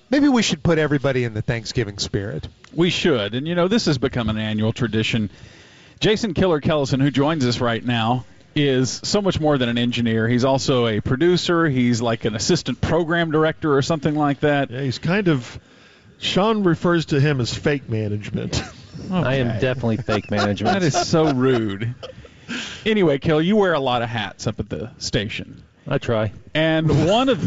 Maybe we should put everybody in the Thanksgiving spirit. We should. And, this has become an annual tradition. Jason Killer Kellison, who joins us right now, is so much more than an engineer. He's also a producer. He's like an assistant program director or something like that. Yeah, he's kind of – Sean refers to him as fake management. Okay. I am definitely fake management. That is so rude. Anyway, Kill, you wear a lot of hats up at the station. I try. And one of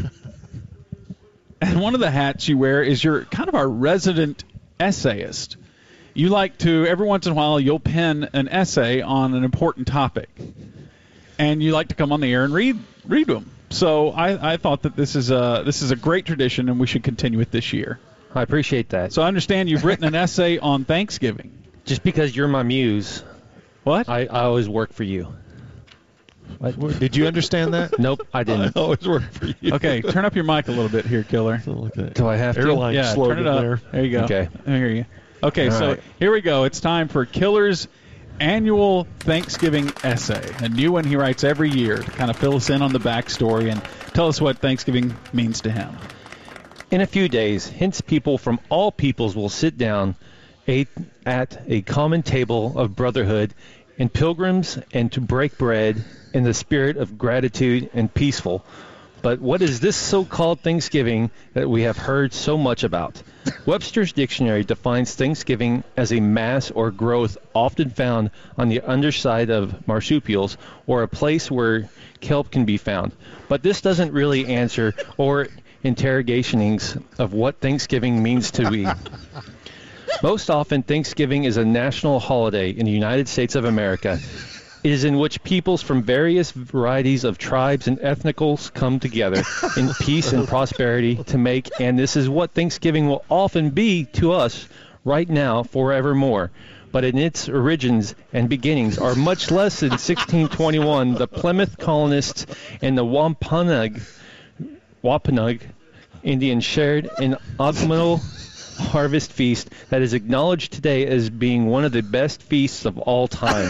the hats you wear is you're kind of our resident essayist. You like to, every once in a while, you'll pen an essay on an important topic. And you like to come on the air and read them. So I thought that this is a great tradition, and we should continue it this year. I appreciate that. So I understand you've written an essay on Thanksgiving. Just because you're my muse. What? I always work for you. What? Did you understand that? Nope, I didn't. I always work for you. Okay, turn up your mic a little bit here, Killer. Do I have to? Airline Yeah, slogan turn it up. there. There you go. Okay. I hear you. Okay, All so right. Here we go. It's time for Killer's annual Thanksgiving essay. A new one he writes every year to kind of fill us in on the backstory and tell us what Thanksgiving means to him. In a few days, hence people from all peoples will sit down at a common table of brotherhood and pilgrims and to break bread in the spirit of gratitude and peaceful. But what is this so-called Thanksgiving that we have heard so much about? Webster's Dictionary defines Thanksgiving as a mass or growth often found on the underside of marsupials or a place where kelp can be found. But this doesn't really answer or interrogationings of what Thanksgiving means to be. Most often, Thanksgiving is a national holiday in the United States of America. It is in which peoples from various varieties of tribes and ethnicals come together in peace and prosperity to make, and this is what Thanksgiving will often be to us right now forevermore. But in its origins and beginnings are much less than 1621, the Plymouth colonists and the Wampanoag Indians shared an autumnal harvest feast that is acknowledged today as being one of the best feasts of all time.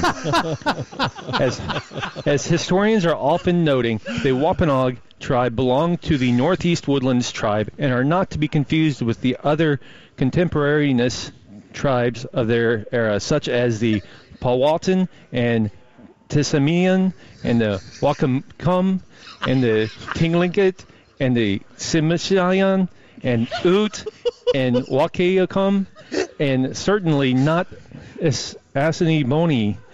As historians are often noting, the Wampanoag tribe belong to the Northeast Woodlands tribe and are not to be confused with the other contemporaneous tribes of their era, such as the Powhatan and Tissamean and the Wakamkum and the Tlingit and the Tsimshian and Ute and Wakayakum, and certainly not Assiniboine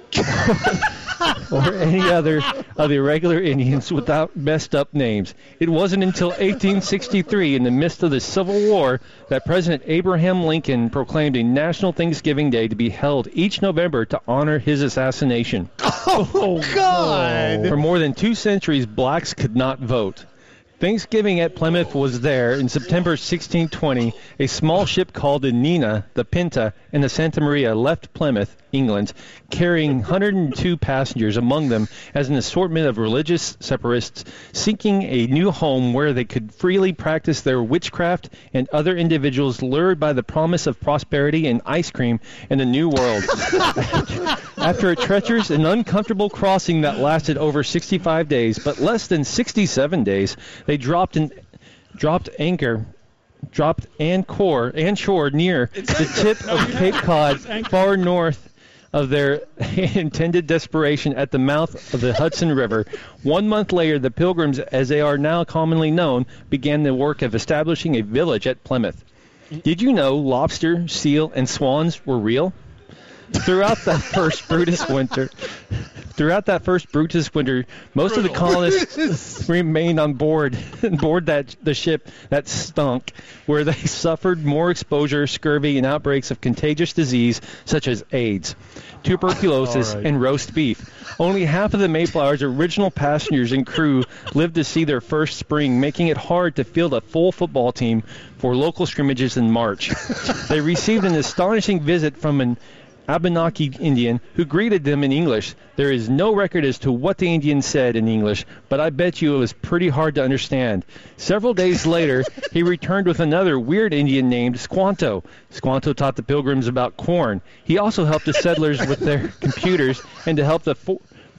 or any other of the irregular Indians without messed up names. It wasn't until 1863, in the midst of the Civil War, that President Abraham Lincoln proclaimed a National Thanksgiving Day to be held each November to honor his assassination. Oh, God! For more than 2 centuries, blacks could not vote. Thanksgiving at Plymouth was there. In September 1620, a small ship called the Nina, the Pinta, and the Santa Maria left Plymouth, England, carrying 102 passengers, among them as an assortment of religious separatists seeking a new home where they could freely practice their witchcraft, and other individuals lured by the promise of prosperity and ice cream in the New World. After a treacherous and uncomfortable crossing that lasted over 65 days, but less than 67 days, they dropped anchor and shore near the tip of Cape Cod, far north of their intended desperation at the mouth of the Hudson River. 1 month later, the Pilgrims, as they are now commonly known, began the work of establishing a village at Plymouth. Did you know lobster, seal, and swans were real? Throughout that first Brutus winter, most of the colonists remained on board the ship that stunk, where they suffered more exposure, scurvy, and outbreaks of contagious disease such as AIDS, tuberculosis, and roast beef. Only half of the Mayflower's original passengers and crew lived to see their first spring, making it hard to field a full football team for local scrimmages in March. They received an astonishing visit from an Abenaki Indian who greeted them in English. There is no record as to what the Indian said in English, but I bet you it was pretty hard to understand. Several days later, he returned with another weird Indian named Squanto. Squanto taught the Pilgrims about corn. He also helped the settlers with their computers and to help the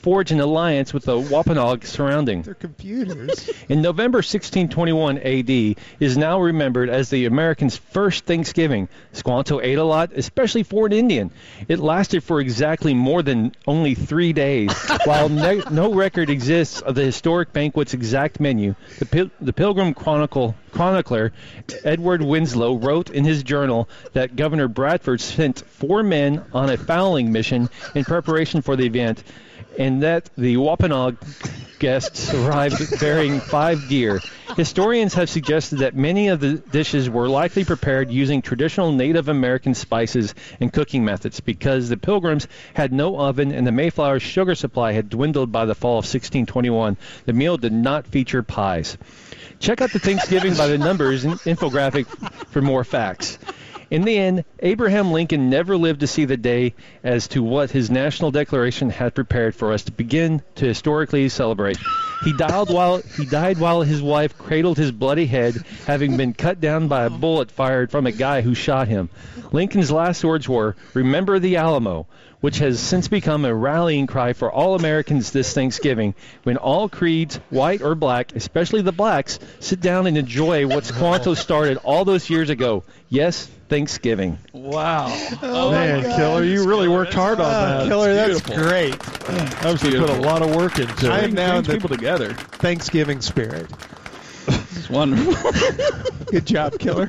forge an alliance with the Wampanoag surrounding. They're computers. In November 1621 A.D. is now remembered as the Americans' first Thanksgiving. Squanto ate a lot, especially for an Indian. It lasted for exactly more than only 3 days. While no record exists of the historic banquet's exact menu, the Pilgrim chronicler Edward Winslow wrote in his journal that Governor Bradford sent 4 men on a fowling mission in preparation for the event, and that the Wampanoag guests arrived bearing 5 deer. Historians have suggested that many of the dishes were likely prepared using traditional Native American spices and cooking methods. Because the Pilgrims had no oven and the Mayflower's sugar supply had dwindled by the fall of 1621, the meal did not feature pies. Check out the Thanksgiving by the Numbers infographic for more facts. In the end, Abraham Lincoln never lived to see the day as to what his national declaration had prepared for us to begin to historically celebrate. He died while his wife cradled his bloody head, having been cut down by a bullet fired from a guy who shot him. Lincoln's last words were, "Remember the Alamo," which has since become a rallying cry for all Americans this Thanksgiving, when all creeds, white or black, especially the blacks, sit down and enjoy what Squanto started all those years ago. Yes, Thanksgiving. Wow. Man, Killer, you really worked hard on that. Killer, that's beautiful. great. Obviously put a lot of work into I it. am now in Brings the people together. Thanksgiving spirit. It's wonderful. Good job, Killer.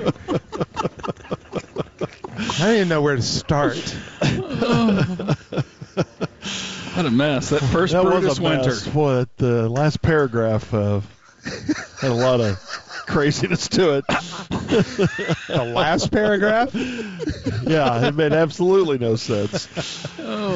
I don't even know where to start. What a mess. That first That Brutus was a winter. mess. Boy, the last paragraph had a lot of craziness to it. The last paragraph? Yeah, it made absolutely no sense.